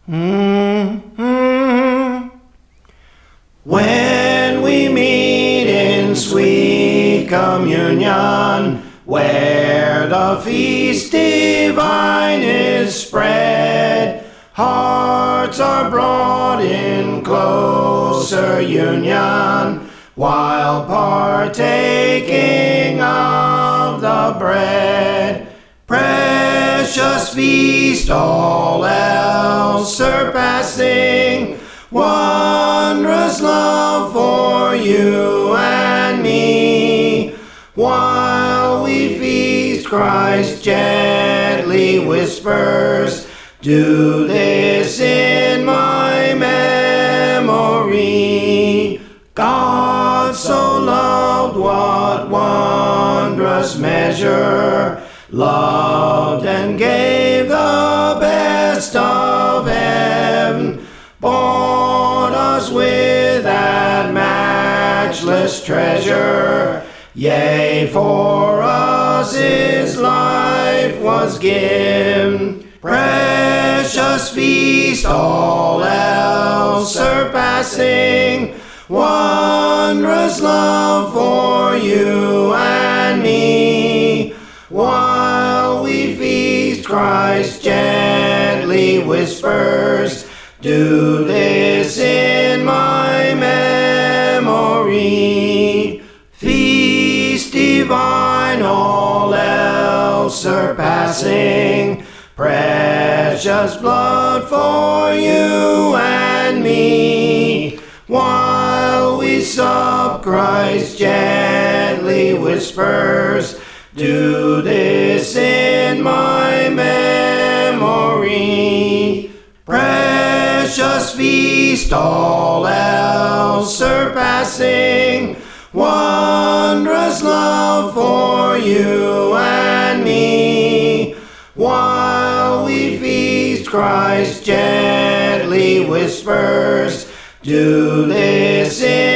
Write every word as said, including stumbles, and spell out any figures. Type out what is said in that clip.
Mm-hmm. When we meet in sweet communion, where the feast divine is spread, hearts are brought in closer union, while partaking of the bread. Precious feast, all else surpassing, wondrous love for you and me. While we feast, Christ gently whispers, do this in my memory. God so loved, what wondrous measure, loved and gave the best of heaven, bought us with that matchless treasure. Yea, for us his life was given. Precious feast, all else surpassing, wondrous love for you and me. While we feast, Christ gently whispers, do this in my memory. Feast divine, all else surpassing, precious blood for you and me. While we sup, Christ gently whispers, do this in my memory. Precious feast, all else surpassing, wondrous love for you and me. While we feast, Christ gently whispers, do this in